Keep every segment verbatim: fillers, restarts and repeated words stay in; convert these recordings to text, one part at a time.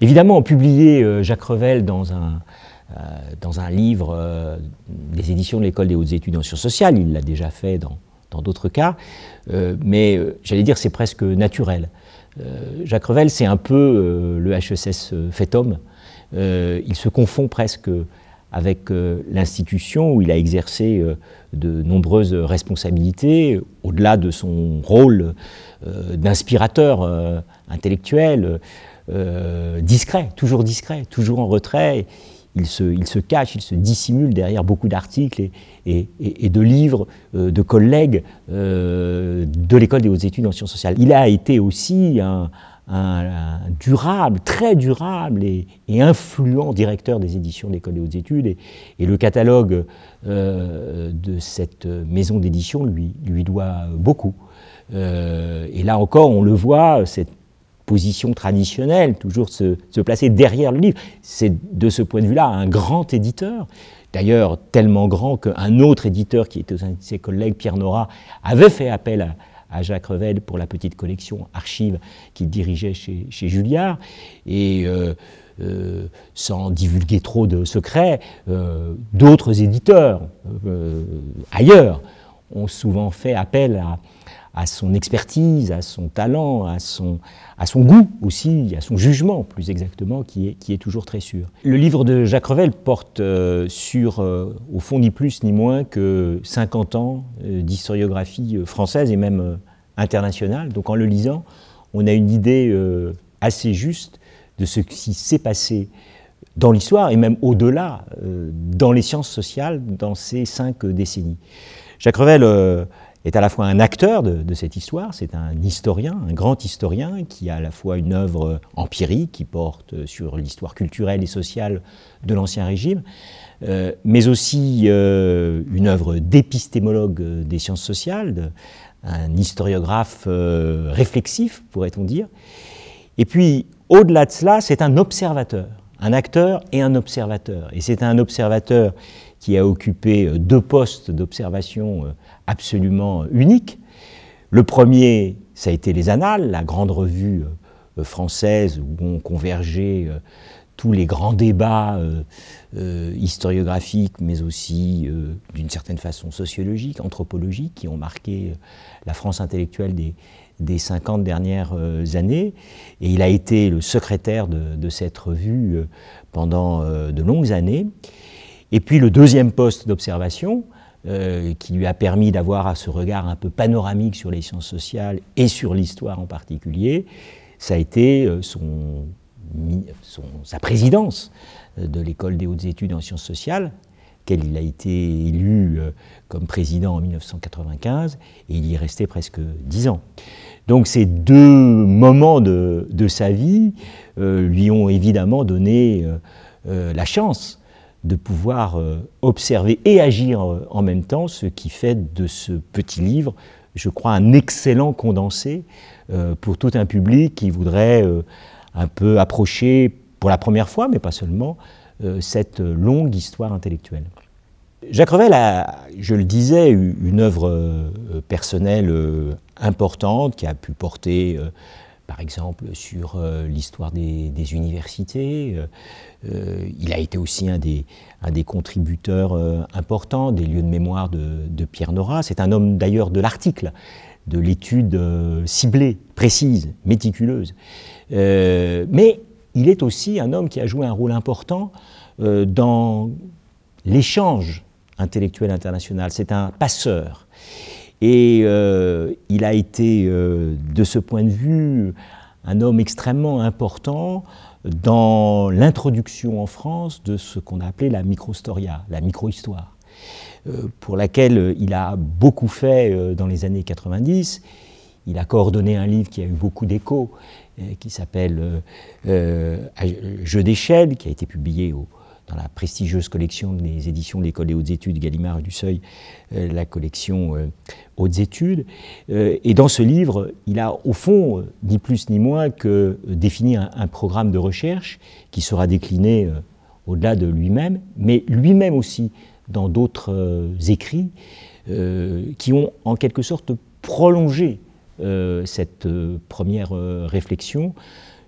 Évidemment, publier euh, Jacques Revel dans un, euh, dans un livre euh, des éditions de l'École des hautes études en sciences sociales, il l'a déjà fait dans dans d'autres cas, euh, mais euh, j'allais dire c'est presque naturel. Euh, Jacques Revel, c'est un peu euh, le H E S S fait homme. Euh, il se confond presque avec euh, l'institution où il a exercé euh, de nombreuses responsabilités, au-delà de son rôle euh, d'inspirateur euh, intellectuel, euh, discret, toujours discret, toujours en retrait. Il se, il se cache, il se dissimule derrière beaucoup d'articles et, et, et, et de livres euh, de collègues euh, de l'École des hautes études en sciences sociales. Il a été aussi un, un, un durable, très durable et, et influent directeur des éditions de l'École des hautes études. Et, et le catalogue euh, de cette maison d'édition lui, lui doit beaucoup. Euh, et là encore, on le voit, cette position traditionnelle, toujours se, se placer derrière le livre. C'est de ce point de vue-là un grand éditeur, d'ailleurs tellement grand qu'un autre éditeur qui était un de ses collègues, Pierre Nora, avait fait appel à, à Jacques Revel pour la petite collection Archives qu'il dirigeait chez, chez Julliard. Et euh, euh, sans divulguer trop de secrets, euh, d'autres éditeurs euh, ailleurs ont souvent fait appel à à son expertise, à son talent, à son, à son goût aussi, à son jugement plus exactement, qui est, qui est toujours très sûr. Le livre de Jacques Revel porte euh, sur, euh, au fond, ni plus ni moins que cinquante ans euh, d'historiographie française et même euh, internationale. Donc en le lisant, on a une idée euh, assez juste de ce qui s'est passé dans l'histoire et même au-delà, euh, dans les sciences sociales, dans ces cinq décennies. Jacques Revel euh, est à la fois un acteur de, de cette histoire, c'est un historien, un grand historien qui a à la fois une œuvre empirique qui porte sur l'histoire culturelle et sociale de l'Ancien Régime, euh, mais aussi euh, une œuvre d'épistémologue des sciences sociales, de, un historiographe euh, réflexif, pourrait-on dire. Et puis, au-delà de cela, c'est un observateur, un acteur et un observateur. Et c'est un observateur qui a occupé deux postes d'observation absolument uniques. Le premier, ça a été les Annales, la grande revue française où ont convergé tous les grands débats euh, euh, historiographiques, mais aussi euh, d'une certaine façon sociologiques, anthropologiques, qui ont marqué la France intellectuelle des, des cinquante dernières euh, années. Et il a été le secrétaire de, de cette revue euh, pendant euh, de longues années. Et puis le deuxième poste d'observation, euh, qui lui a permis d'avoir ce regard un peu panoramique sur les sciences sociales et sur l'histoire en particulier, ça a été euh, son, son, sa présidence de l'École des hautes études en sciences sociales, auquel il a été élu euh, comme président en mille neuf cent quatre-vingt-quinze, et il y est resté presque dix ans. Donc ces deux moments de, de sa vie euh, lui ont évidemment donné euh, euh, la chance de pouvoir euh, observer et agir euh, en même temps, ce qui fait de ce petit livre, je crois, un excellent condensé euh, pour tout un public qui voudrait euh, un peu approcher, pour la première fois, mais pas seulement, euh, cette longue histoire intellectuelle. Jacques Revel a, je le disais, une œuvre euh, personnelle euh, importante qui a pu porter, euh, par exemple, sur euh, l'histoire des, des universités. Euh, il a été aussi un des, un des contributeurs euh, importants des lieux de mémoire de, de Pierre Nora. C'est un homme d'ailleurs de l'article, de l'étude euh, ciblée, précise, méticuleuse. Euh, mais il est aussi un homme qui a joué un rôle important euh, dans l'échange intellectuel international. C'est un passeur. Et euh, il a été, euh, de ce point de vue, un homme extrêmement important dans l'introduction en France de ce qu'on a appelé la microstoria, la micro-histoire, euh, pour laquelle il a beaucoup fait euh, dans les années quatre-vingt-dix. Il a coordonné un livre qui a eu beaucoup d'écho, euh, qui s'appelle euh, euh, Jeux d'échelle, qui a été publié au dans la prestigieuse collection des éditions de l'École des hautes études Gallimard et du Seuil, euh, la collection euh, Hautes études. Euh, et dans ce livre, il a au fond, euh, ni plus ni moins que euh, défini un, un programme de recherche qui sera décliné euh, au-delà de lui-même, mais lui-même aussi dans d'autres euh, écrits euh, qui ont en quelque sorte prolongé euh, cette euh, première euh, réflexion.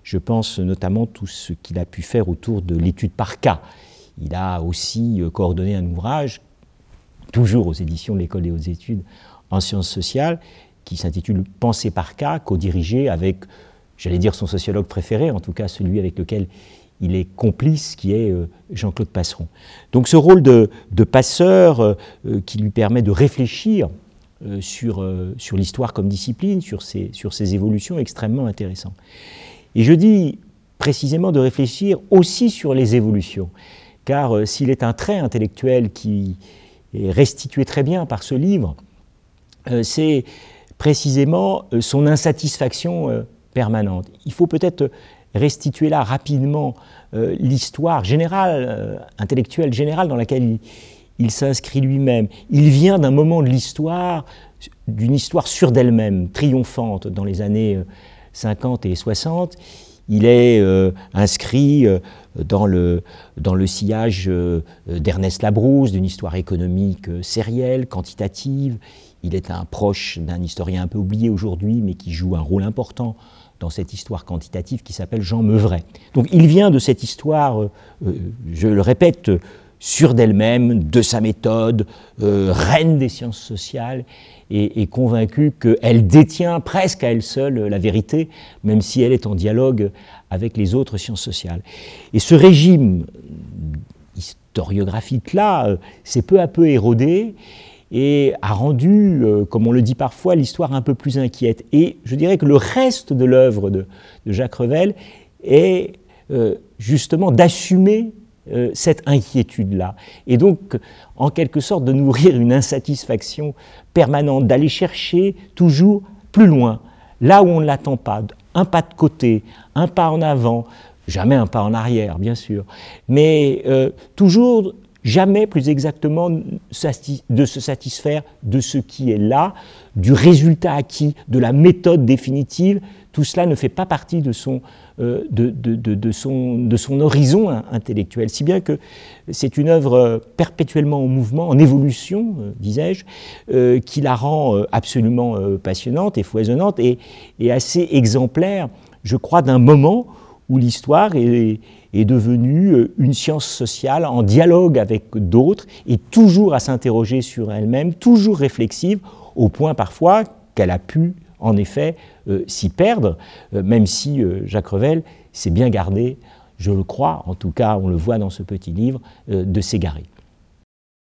Je pense notamment tout ce qu'il a pu faire autour de l'étude par cas. Il a aussi coordonné un ouvrage, toujours aux éditions de l'École des hautes études en sciences sociales, qui s'intitule « Pensée par cas », co-dirigé avec, j'allais dire, son sociologue préféré, en tout cas celui avec lequel il est complice, qui est Jean-Claude Passeron. Donc ce rôle de, de passeur euh, qui lui permet de réfléchir euh, sur, euh, sur l'histoire comme discipline, sur ses, sur ses évolutions, est extrêmement intéressant. Et je dis précisément de réfléchir aussi sur les évolutions, car euh, s'il est un trait intellectuel qui est restitué très bien par ce livre, euh, c'est précisément euh, son insatisfaction euh, permanente. Il faut peut-être restituer là rapidement euh, l'histoire générale, euh, intellectuelle générale dans laquelle il, il s'inscrit lui-même. Il vient d'un moment de l'histoire, d'une histoire sûre d'elle-même, triomphante dans les années euh, cinquante et soixante. Il est euh, inscrit euh, dans, le, dans le sillage euh, d'Ernest Labrousse, d'une histoire économique euh, sérielle, quantitative. Il est un proche d'un historien un peu oublié aujourd'hui, mais qui joue un rôle important dans cette histoire quantitative qui s'appelle Jean Meuvray. Donc il vient de cette histoire, euh, je le répète, sûre d'elle-même, de sa méthode, euh, reine des sciences sociales, et, et convaincu qu'elle détient presque à elle seule la vérité, même si elle est en dialogue avec les autres sciences sociales. Et ce régime historiographique-là euh, s'est peu à peu érodé, et a rendu, euh, comme on le dit parfois, l'histoire un peu plus inquiète. Et je dirais que le reste de l'œuvre de, de Jacques Revel est euh, justement d'assumer euh, cette inquiétude-là. Et donc, en quelque sorte, de nourrir une insatisfaction permanente, d'aller chercher toujours plus loin, là où on ne l'attend pas, un pas de côté, un pas en avant, jamais un pas en arrière, bien sûr, mais euh, toujours... jamais plus exactement de se satisfaire de ce qui est là, du résultat acquis, de la méthode définitive. Tout cela ne fait pas partie de son, euh, de, de, de, de son, de son horizon intellectuel, si bien que c'est une œuvre perpétuellement en mouvement, en évolution, euh, disais-je, euh, qui la rend euh, absolument euh, passionnante et foisonnante et, et assez exemplaire, je crois, d'un moment où l'histoire est, est devenue une science sociale en dialogue avec d'autres et toujours à s'interroger sur elle-même, toujours réflexive, au point parfois qu'elle a pu en effet euh, s'y perdre, euh, même si euh, Jacques Revel s'est bien gardé, je le crois, en tout cas on le voit dans ce petit livre, euh, de s'égarer.